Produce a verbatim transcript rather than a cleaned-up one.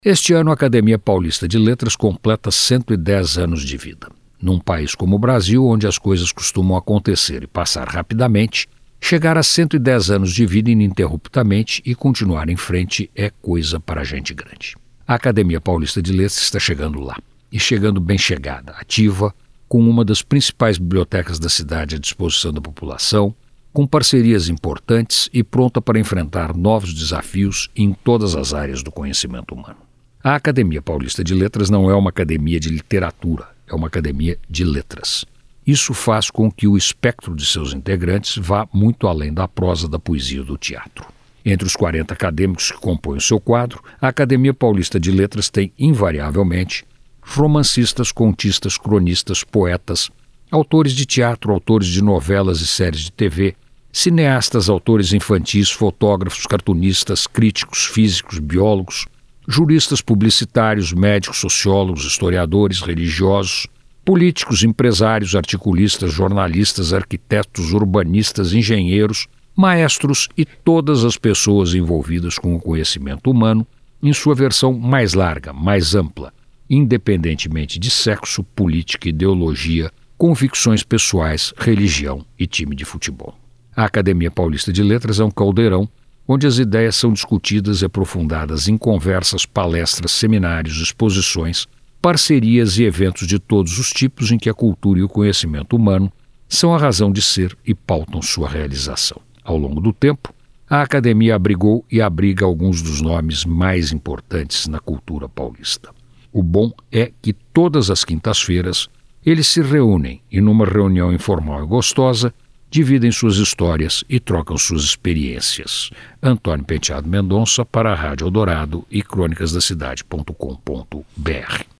Este ano, a Academia Paulista de Letras completa cento e dez anos de vida. Num país como o Brasil, onde as coisas costumam acontecer e passar rapidamente, chegar a cento e dez anos de vida ininterruptamente e continuar em frente é coisa para gente grande. A Academia Paulista de Letras está chegando lá, e chegando bem chegada, ativa, com uma das principais bibliotecas da cidade à disposição da população, com parcerias importantes e pronta para enfrentar novos desafios em todas as áreas do conhecimento humano. A Academia Paulista de Letras não é uma academia de literatura, é uma academia de letras. Isso faz com que o espectro de seus integrantes vá muito além da prosa, da poesia e do teatro. Entre os quarenta acadêmicos que compõem o seu quadro, a Academia Paulista de Letras tem, invariavelmente, romancistas, contistas, cronistas, poetas, autores de teatro, autores de novelas e séries de T V, cineastas, autores infantis, fotógrafos, cartunistas, críticos, físicos, biólogos, juristas, publicitários, médicos, sociólogos, historiadores, religiosos, políticos, empresários, articulistas, jornalistas, arquitetos, urbanistas, engenheiros, maestros e todas as pessoas envolvidas com o conhecimento humano em sua versão mais larga, mais ampla, independentemente de sexo, política, ideologia, convicções pessoais, religião e time de futebol. A Academia Paulista de Letras é um caldeirão onde as ideias são discutidas e aprofundadas em conversas, palestras, seminários, exposições, parcerias e eventos de todos os tipos em que a cultura e o conhecimento humano são a razão de ser e pautam sua realização. Ao longo do tempo, a Academia abrigou e abriga alguns dos nomes mais importantes na cultura paulista. O bom é que todas as quintas-feiras eles se reúnem e, numa reunião informal e gostosa, dividem suas histórias e trocam suas experiências. Antônio Penteado Mendonça para a Rádio Eldorado e crônicas da cidade ponto com ponto br.